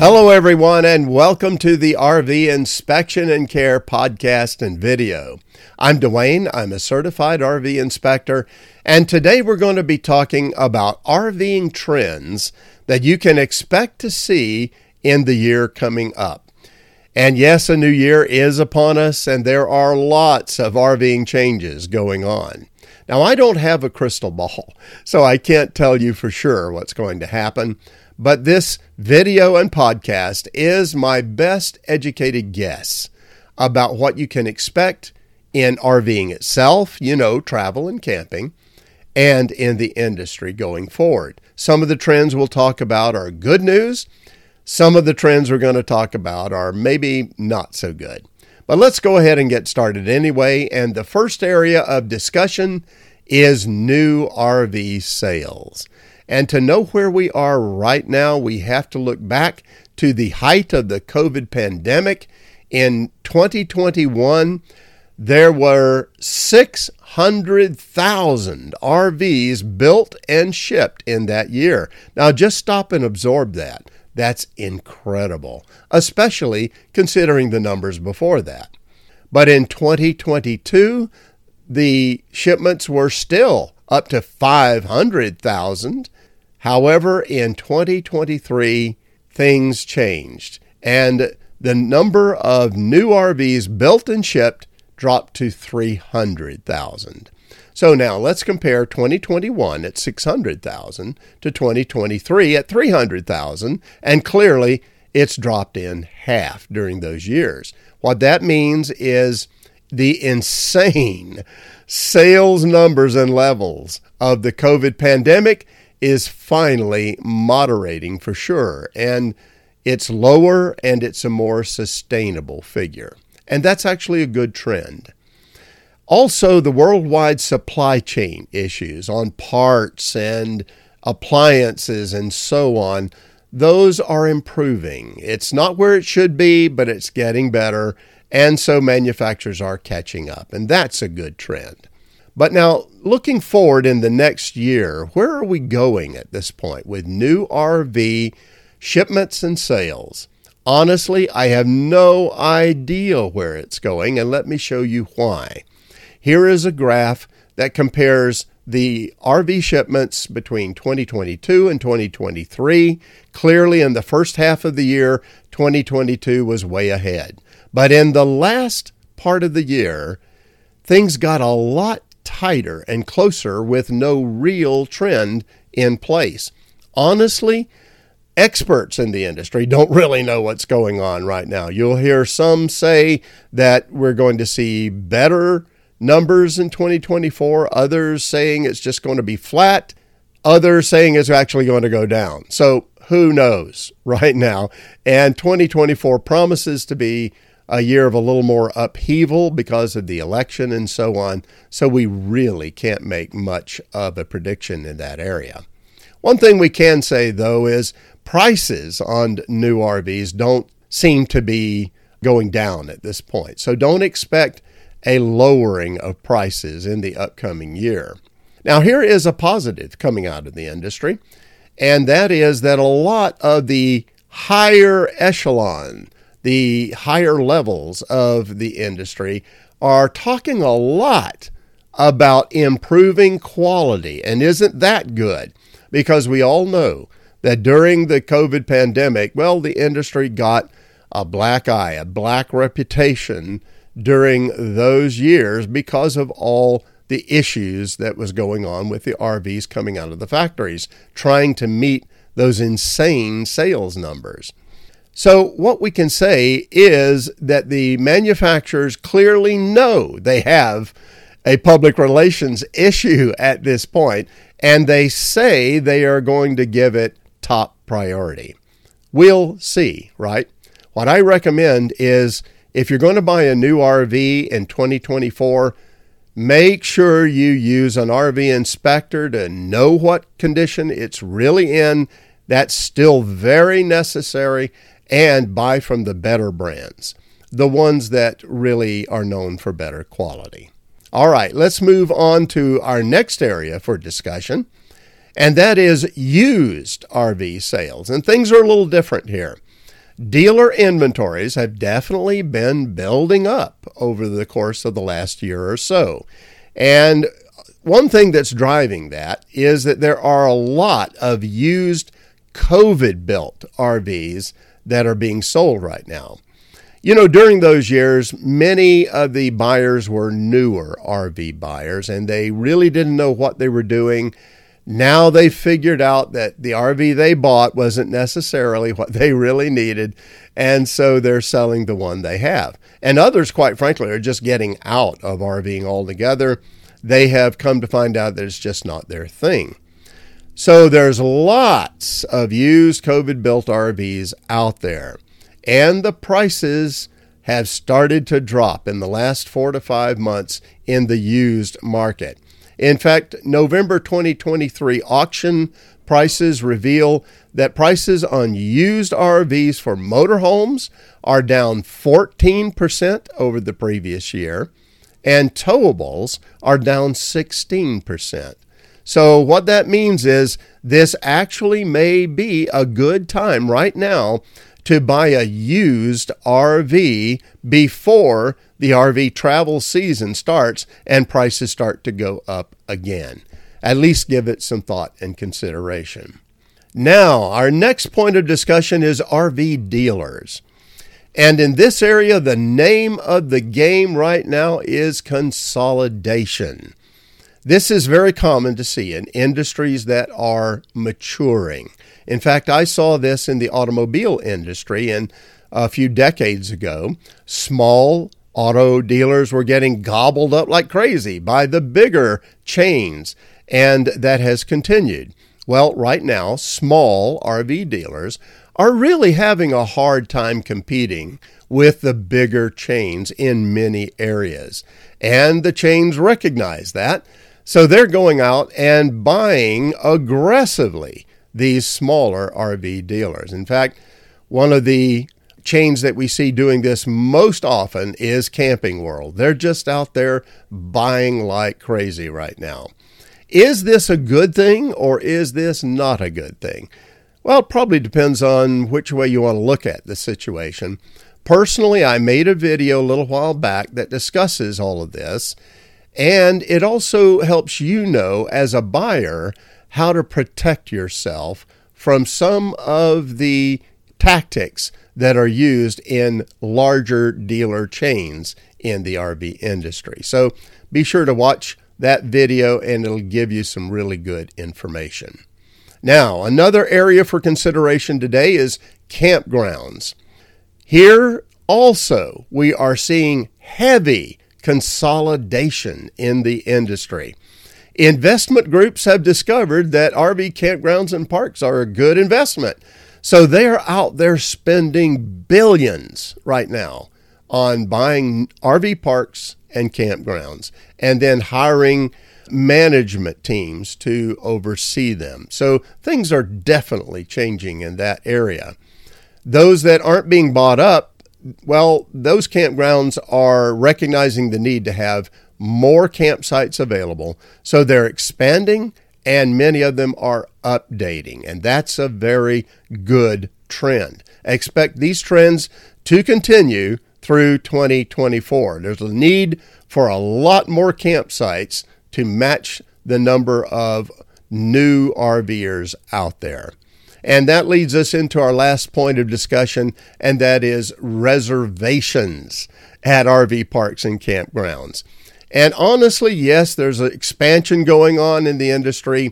Hello, everyone, and welcome to the RV Inspection and Care podcast and video. I'm Dwayne. I'm a certified RV inspector, and today we're going to be talking about RVing trends that you can expect to see in the year coming up. And yes, a new year is upon us, and there are lots of RVing changes going on. Now, I don't have a crystal ball, so I can't tell you for sure what's going to happen. But this video and podcast is my best educated guess about what you can expect in RVing itself, travel and camping, and in the industry going forward. Some of the trends we'll talk about are good news. Some of the trends we're going to talk about are maybe not so good. But let's go ahead and get started anyway. And the first area of discussion is new RV sales. And to know where we are right now, we have to look back to the height of the COVID pandemic. In 2021, there were 600,000 RVs built and shipped in that year. Now, just stop and absorb that. That's incredible, especially considering the numbers before that. But in 2022, the shipments were still up to 500,000. However, in 2023, things changed, and the number of new RVs built and shipped dropped to 300,000. So now let's compare 2021 at 600,000 to 2023 at 300,000, and clearly it's dropped in half during those years. What that means is the insane sales numbers and levels of the COVID pandemic is finally moderating for sure. And it's lower and it's a more sustainable figure. And that's actually a good trend. Also, the worldwide supply chain issues on parts and appliances and so on, those are improving. It's not where it should be, but it's getting better. And so manufacturers are catching up. And that's a good trend. But now, looking forward in the next year, where are we going at this point with new RV shipments and sales? Honestly, I have no idea where it's going, and let me show you why. Here is a graph that compares the RV shipments between 2022 and 2023. Clearly, in the first half of the year, 2022 was way ahead. But in the last part of the year, things got a lot tighter and closer with no real trend in place. Honestly, experts in the industry don't really know what's going on right now. You'll hear some say that we're going to see better numbers in 2024, others saying it's just going to be flat, others saying it's actually going to go down. So who knows right now? And 2024 promises to be a year of a little more upheaval because of the election and so on. So we really can't make much of a prediction in that area. One thing we can say, though, is prices on new RVs don't seem to be going down at this point. So don't expect a lowering of prices in the upcoming year. Now, here is a positive coming out of the industry, and that is that a lot of the higher echelon, the higher levels of the industry are talking a lot about improving quality. And isn't that good? Because we all know that during the COVID pandemic, the industry got a black eye, a black reputation during those years because of all the issues that was going on with the RVs coming out of the factories, trying to meet those insane sales numbers. So what we can say is that the manufacturers clearly know they have a public relations issue at this point, and they say they are going to give it top priority. We'll see, right? What I recommend is if you're going to buy a new RV in 2024, make sure you use an RV inspector to know what condition it's really in. That's still very necessary. And buy from the better brands, the ones that really are known for better quality. All right, let's move on to our next area for discussion, and that is used RV sales. And things are a little different here. Dealer inventories have definitely been building up over the course of the last year or so. And one thing that's driving that is that there are a lot of used COVID-built RVs that are being sold right now. During those years, many of the buyers were newer RV buyers, and they really didn't know what they were doing. Now they figured out that the RV they bought wasn't necessarily what they really needed, and so they're selling the one they have. And others, quite frankly, are just getting out of RVing altogether. They have come to find out that it's just not their thing. So there's lots of used COVID-built RVs out there, and the prices have started to drop in the last 4 to 5 months in the used market. In fact, November 2023 auction prices reveal that prices on used RVs for motorhomes are down 14% over the previous year, and towables are down 16%. So what that means is this actually may be a good time right now to buy a used RV before the RV travel season starts and prices start to go up again. At least give it some thought and consideration. Now, our next point of discussion is RV dealers. And in this area, the name of the game right now is consolidation. This is very common to see in industries that are maturing. In fact, I saw this in the automobile industry and a few decades ago. Small auto dealers were getting gobbled up like crazy by the bigger chains, and that has continued. Well, right now, small RV dealers are really having a hard time competing with the bigger chains in many areas. And the chains recognize that. So they're going out and buying aggressively these smaller RV dealers. In fact, one of the chains that we see doing this most often is Camping World. They're just out there buying like crazy right now. Is this a good thing or is this not a good thing? Well, it probably depends on which way you want to look at the situation. Personally, I made a video a little while back that discusses all of this. And it also helps you know, as a buyer, how to protect yourself from some of the tactics that are used in larger dealer chains in the RV industry. So be sure to watch that video and it'll give you some really good information. Now, another area for consideration today is campgrounds. Here also, we are seeing heavy consolidation in the industry. Investment groups have discovered that RV campgrounds and parks are a good investment. So they're out there spending billions right now on buying RV parks and campgrounds and then hiring management teams to oversee them. So things are definitely changing in that area. Those that aren't being bought up, well, those campgrounds are recognizing the need to have more campsites available. So they're expanding and many of them are updating. And that's a very good trend. Expect these trends to continue through 2024. There's a need for a lot more campsites to match the number of new RVers out there. And that leads us into our last point of discussion, and that is reservations at RV parks and campgrounds. And honestly, yes, there's an expansion going on in the industry,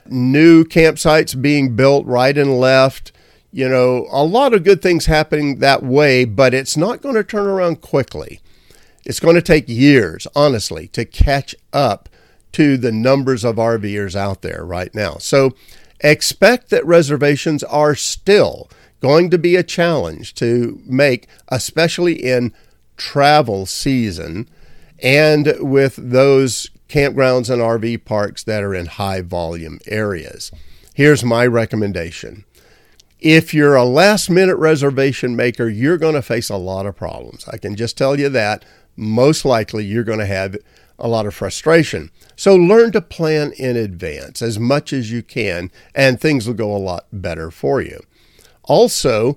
new campsites being built right and left, a lot of good things happening that way, but it's not going to turn around quickly. It's going to take years, honestly, to catch up to the numbers of RVers out there right now. So expect that reservations are still going to be a challenge to make, especially in travel season and with those campgrounds and RV parks that are in high volume areas. Here's my recommendation. If you're a last-minute reservation maker, you're going to face a lot of problems. I can just tell you that. Most likely, you're going to have a lot of frustration. So learn to plan in advance as much as you can, and things will go a lot better for you. Also,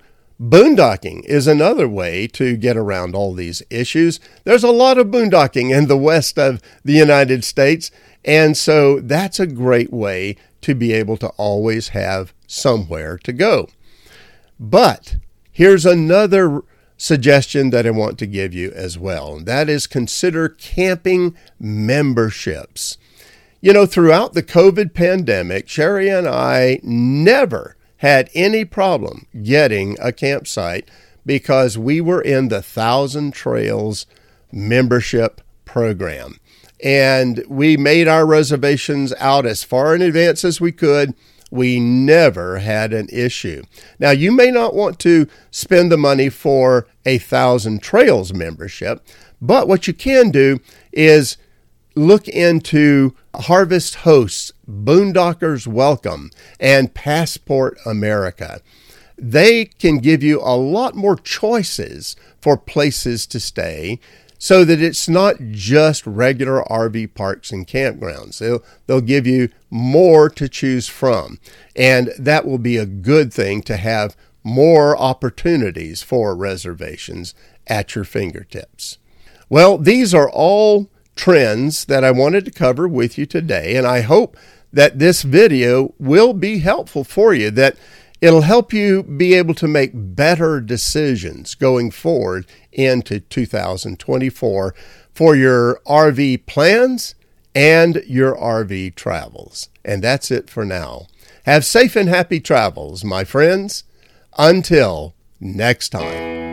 Boondocking is another way to get around all these issues. There's a lot of boondocking in the west of the United States, and so that's a great way to be able to always have somewhere to go. But here's another suggestion that I want to give you as well, and that is consider camping memberships. Throughout the COVID pandemic, Sherry and I never had any problem getting a campsite because we were in the Thousand Trails membership program. And we made our reservations out as far in advance as we could. We never had an issue. Now, you may not want to spend the money for a Thousand Trails membership, but what you can do is look into Harvest Hosts, Boondockers Welcome, and Passport America. They can give you a lot more choices for places to stay so that it's not just regular RV parks and campgrounds. They'll give you more to choose from, and that will be a good thing to have more opportunities for reservations at your fingertips. Well, these are all trends that I wanted to cover with you today, and I hope that this video will be helpful for you, that it'll help you be able to make better decisions going forward into 2024 for your RV plans and your RV travels. And that's it for now. Have safe and happy travels, my friends. Until next time.